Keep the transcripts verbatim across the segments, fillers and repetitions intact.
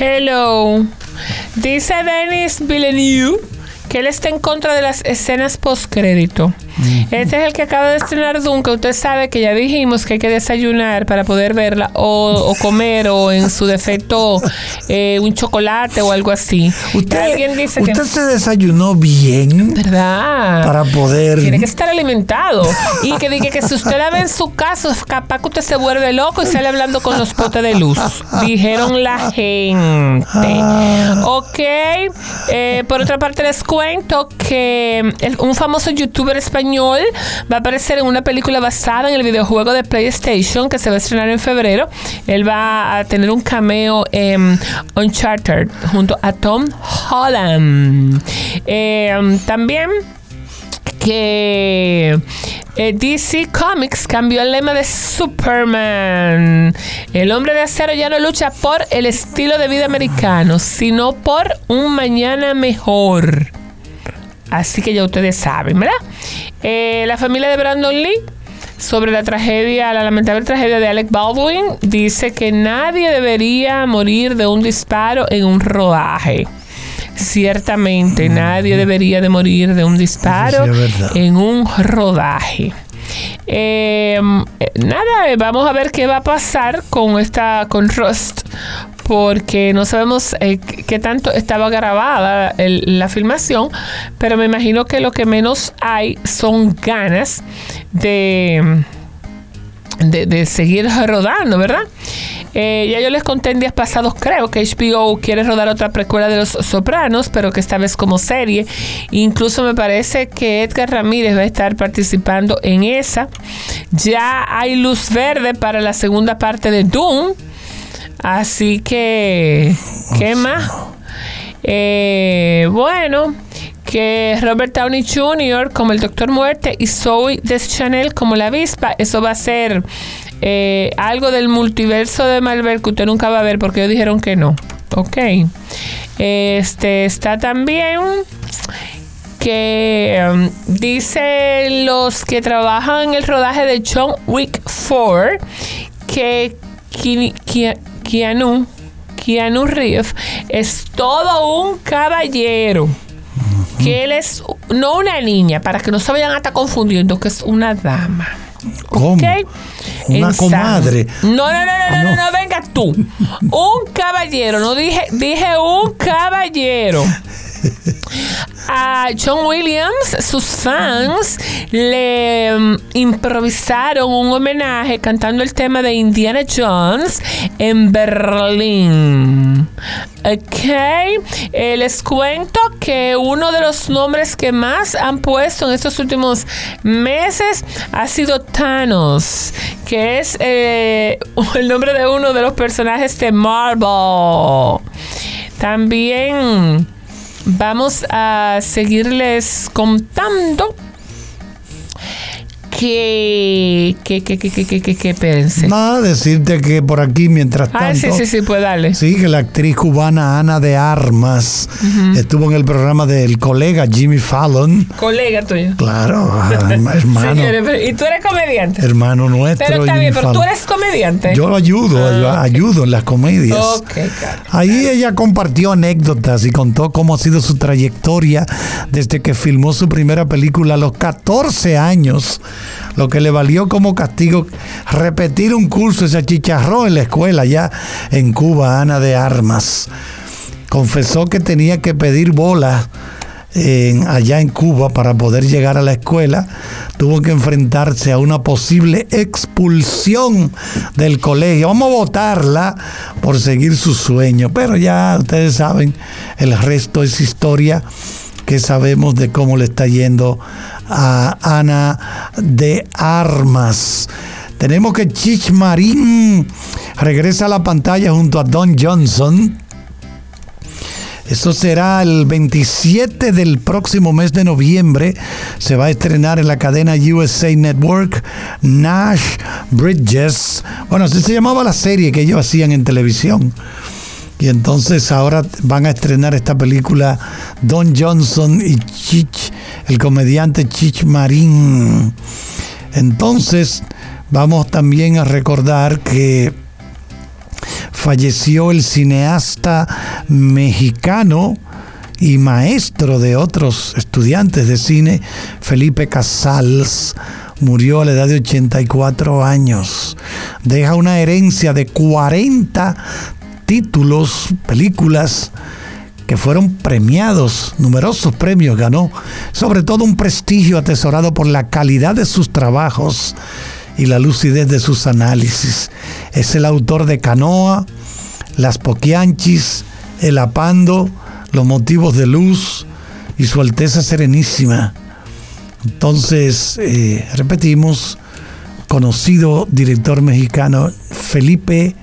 Hello. Dice Denis Villeneuve que él está en contra de las escenas postcrédito. Mm-hmm. Este es el que acaba de estrenar Dune, que usted sabe que ya dijimos que hay que desayunar para poder verla, o, o comer, o en su defecto eh, un chocolate o algo así. Usted, alguien dice usted que se desayunó bien, ¿verdad? Para poder... Tiene que estar alimentado. Y que diga que si usted la ve en su casa, es capaz que usted se vuelve loco y sale hablando con los potes de luz. Dijeron la gente. Ah. Ok. Eh, por otra parte, les cuento que el, un famoso youtuber español va a aparecer en una película basada en el videojuego de PlayStation que se va a estrenar en febrero. Él va a tener un cameo en Uncharted junto a Tom Holland. Eh, también que eh, D C Comics cambió el lema de Superman. El hombre de acero ya no lucha por el estilo de vida americano, sino por un mañana mejor. Así que ya ustedes saben, ¿verdad? Eh, la familia de Brandon Lee, sobre la tragedia, la lamentable tragedia de Alec Baldwin, dice que nadie debería morir de un disparo en un rodaje. Ciertamente, mm. nadie debería de morir de un disparo sí en un rodaje. Eh, nada, vamos a ver qué va a pasar con esta, con Rust, porque no sabemos eh, qué tanto estaba grabada el, la filmación, pero me imagino que lo que menos hay son ganas de, de, de seguir rodando, ¿verdad? Eh, ya yo les conté en días pasados, creo que H B O quiere rodar otra precuela de Los Sopranos, pero que esta vez como serie. Incluso me parece que Edgar Ramírez va a estar participando en esa. Ya hay luz verde para la segunda parte de Dune. Así que, ¿qué más? Eh, bueno, que Robert Downey junior como el Doctor Muerte y Zoe Deschanel como la Avispa. Eso va a ser eh, algo del multiverso de Marvel que usted nunca va a ver porque ellos dijeron que no. Ok. Este está también que um, dice los que trabajan en el rodaje de John Wick cuatro que Ki, Ki, Keanu Keanu Reeves es todo un caballero. Uh-huh. Que él es no una niña, para que no se vayan a estar confundiendo, que es una dama. ¿Cómo? ¿Okay? Una en comadre. No, no, no, no, no, no, no, venga tú. Un caballero, no dije, dije un caballero. A John Williams, sus fans le um, improvisaron un homenaje cantando el tema de Indiana Jones en Berlín. Ok, eh, les cuento que uno de los nombres que más han puesto en estos últimos meses ha sido Thanos, que es eh, el nombre de uno de los personajes de Marvel. También vamos a seguirles contando que que que que que que que, que pense. Nada, decirte que por aquí mientras tanto. Ah, sí, sí, sí, pues dale. Sí, que la actriz cubana Ana de Armas uh-huh. estuvo en el programa del colega Jimmy Fallon. Colega tuyo. Claro, hermano. Señores, y tú eres comediante. Hermano nuestro. Pero está Jimmy bien, pero Fallon. Tú eres comediante. Yo lo ayudo, ah, yo okay. ayudo en las comedias. Okay, claro. Ahí ella compartió anécdotas y contó cómo ha sido su trayectoria desde que filmó su primera película a los catorce años. Lo que le valió como castigo repetir un curso, se achicharró en la escuela ya en Cuba. Ana de Armas confesó que tenía que pedir bolas en, allá en Cuba para poder llegar a la escuela. Tuvo que enfrentarse a una posible expulsión del colegio. Vamos a votarla por seguir su sueño, pero ya ustedes saben, el resto es historia, que sabemos de cómo le está yendo a Ana de Armas. Tenemos que Cheech Marin regresa a la pantalla junto a Don Johnson. Eso será el veintisiete del próximo mes de noviembre. Se va a estrenar en la cadena U S A Network Nash Bridges. Bueno, así se llamaba la serie que ellos hacían en televisión. Y entonces ahora van a estrenar esta película Don Johnson y Cheech, el comediante Cheech Marin. Entonces vamos también a recordar que falleció el cineasta mexicano y maestro de otros estudiantes de cine, Felipe Casals. Murió a la edad de ochenta y cuatro años. Deja una herencia de cuarenta títulos, películas que fueron premiados, numerosos premios ganó, sobre todo un prestigio atesorado por la calidad de sus trabajos y la lucidez de sus análisis. Es el autor de Canoa, Las Poquianchis, El Apando, Los Motivos de Luz y Su Alteza Serenísima. Entonces, eh, repetimos, conocido director mexicano Felipe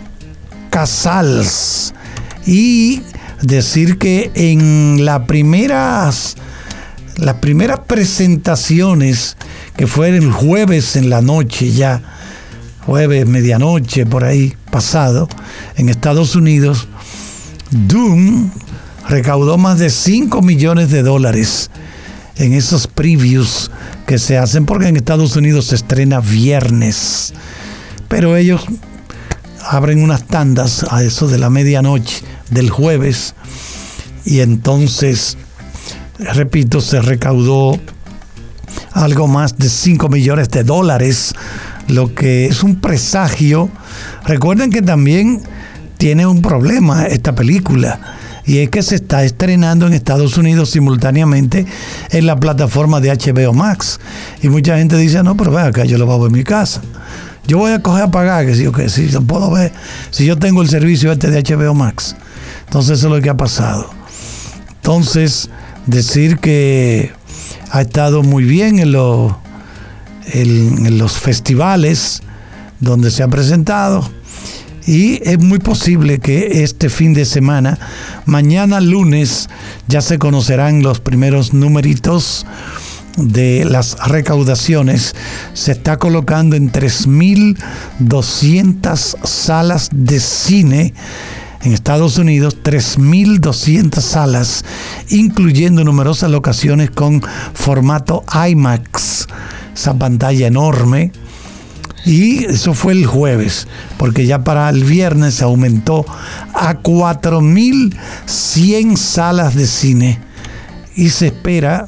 Casals. Y decir que en las primeras, las primeras presentaciones, que fue el jueves en la noche ya, jueves, medianoche, por ahí pasado, en Estados Unidos, Doom recaudó más de cinco millones de dólares en esos previews que se hacen, porque en Estados Unidos se estrena viernes, pero ellos abren unas tandas a eso de la medianoche del jueves, y entonces, repito, se recaudó algo más de cinco millones de dólares, lo que es un presagio. Recuerden que también tiene un problema esta película, y es que se está estrenando en Estados Unidos simultáneamente en la plataforma de H B O Max. Y mucha gente dice, no, pero ven acá, yo lo voy a ver en mi casa. Yo voy a coger a pagar, que si yo, que si yo puedo ver, si yo tengo el servicio este de H B O Max. Entonces eso es lo que ha pasado. Entonces, decir que ha estado muy bien en, lo, en, en los festivales donde se ha presentado. Y es muy posible que este fin de semana, mañana lunes, ya se conocerán los primeros numeritos de las recaudaciones. Se está colocando en tres mil doscientas salas de cine en Estados Unidos, tres mil doscientas salas, incluyendo numerosas locaciones con formato IMAX, esa pantalla enorme. Y eso fue el jueves, porque ya para el viernes se aumentó a cuatro mil cien salas de cine. Y se espera,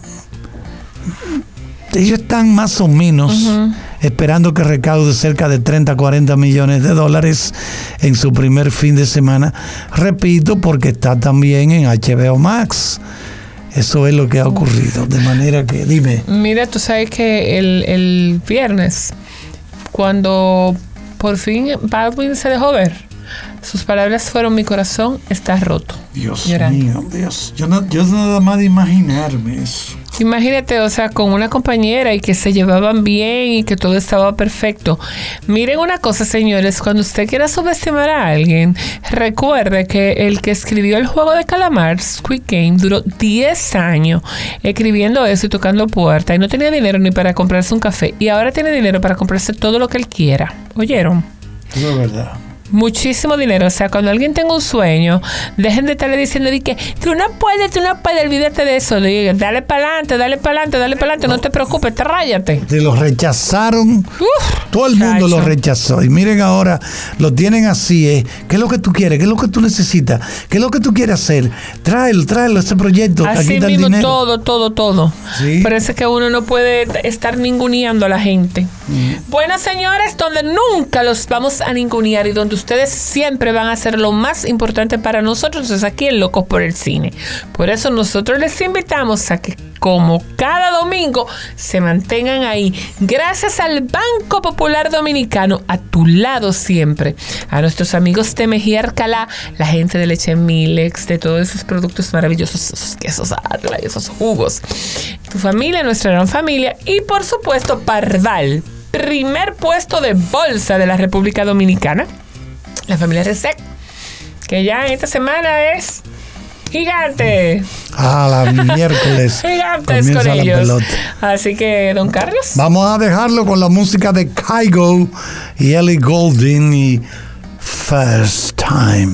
ellos están más o menos uh-huh. esperando que recaude cerca de treinta a cuarenta millones de dólares en su primer fin de semana. Repito, porque está también en H B O Max. Eso es lo que ha ocurrido. De manera que, dime. Mira, tú sabes que el, el viernes, cuando por fin Baldwin se dejó ver, sus palabras fueron: mi corazón está roto. Dios llorando. mío, Dios. Yo, no, yo nada más de imaginarme eso. Imagínate, o sea, con una compañera y que se llevaban bien y que todo estaba perfecto. Miren una cosa, señores, cuando usted quiera subestimar a alguien, recuerde que el que escribió el juego de calamar, Squid Game, duró diez años escribiendo eso y tocando puertas, y no tenía dinero ni para comprarse un café, y ahora tiene dinero para comprarse todo lo que él quiera. ¿Oyeron? Eso es verdad. Muchísimo dinero. O sea, cuando alguien tenga un sueño, dejen de estarle diciendo de que tú no puedes, tú no puedes, olvídate de eso. Diga, dale para adelante, dale para adelante, dale para adelante, no, no te preocupes, te ráyate. Te lo rechazaron. Uf, todo el mundo chacho. Lo rechazó. Y miren ahora, lo tienen así. ¿eh? ¿Qué es lo que tú quieres? ¿Qué es lo que tú necesitas? ¿Qué es lo que tú quieres hacer? Tráelo, tráelo, ese proyecto. Así aquí está mismo, el dinero. todo, todo, todo. ¿Sí? Parece que uno no puede estar ninguneando a la gente. Mm. Bueno, señores, donde nunca los vamos a ningunear y donde ustedes siempre van a ser lo más importante para nosotros es aquí en Locos por el Cine. Por eso nosotros les invitamos a que, como cada domingo, se mantengan ahí. Gracias al Banco Popular Dominicano, a tu lado siempre. A nuestros amigos de Mejía Alcalá, la gente de Leche Milex, de todos esos productos maravillosos, esos quesos Atla, esos jugos. Tu familia, nuestra gran familia. Y por supuesto, Parval, primer puesto de bolsa de la República Dominicana. La familia Resec, que ya en esta semana es gigante. Ah, la miércoles. Gigantes con ellos. Así que, don Carlos. Vamos a dejarlo con la música de Kygo y Ellie Goulding y First Time.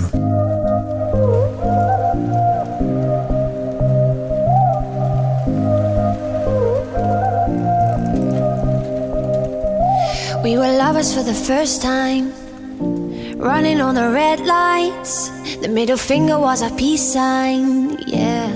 We were lovers for the first time. running on the red lights. The middle finger was a peace sign, yeah.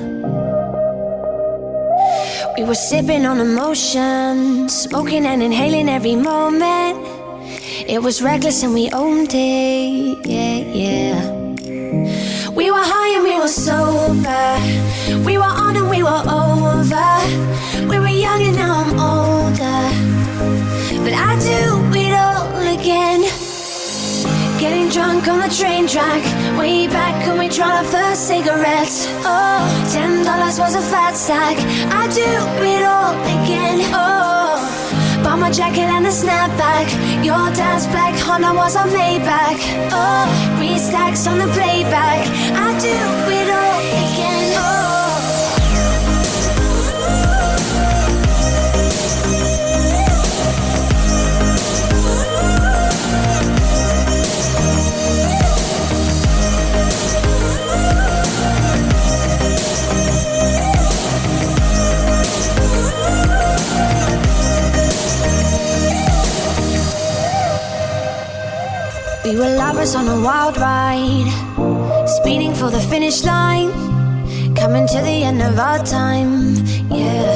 We were sipping on emotion, smoking and inhaling every moment. It was reckless and we owned it, yeah, yeah. We were high and we were sober. We were on and we were over. We were young and now I'm older. But I do it all again. Getting drunk on the train track, way back when we tried our first cigarettes. Oh, ten dollars was a fat stack. I do it all again. Oh, bought my jacket and a snapback. Your dad's black Honda was a Maybach. Oh, three stacks on the playback. I do it all again. Oh. We were lovers on a wild ride, speeding for the finish line, coming to the end of our time, yeah.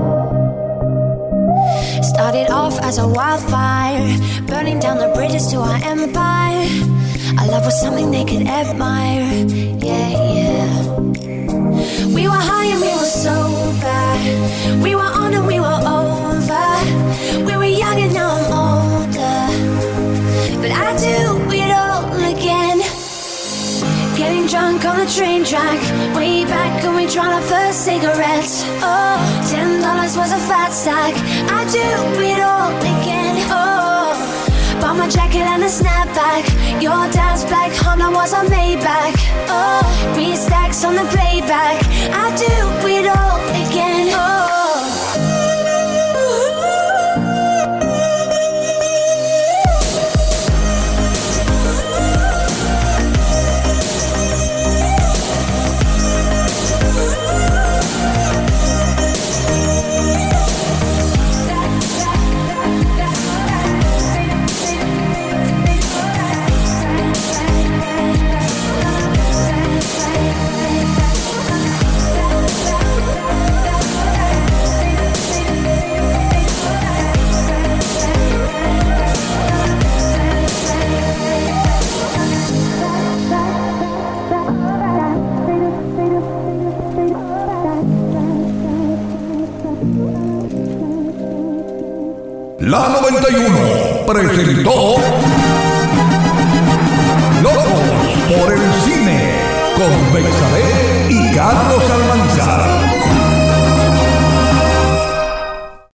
Started off as a wildfire, burning down the bridges to our empire. Our love was something they could admire, yeah, yeah. We were high and we were sober. We were on and we were over. We were young and now I'm older. But I do it all again. Getting drunk on the train track, way back when we tried our first cigarettes. Oh, ten dollars was a fat stack. I do it all again. Oh, bought my jacket and a snapback. Your dad's black Honda was a Maybach. Oh, three stacks on the playback. I do it all again. Oh. La noventa y uno presentó Locos por el Cine con Bexabe y Carlos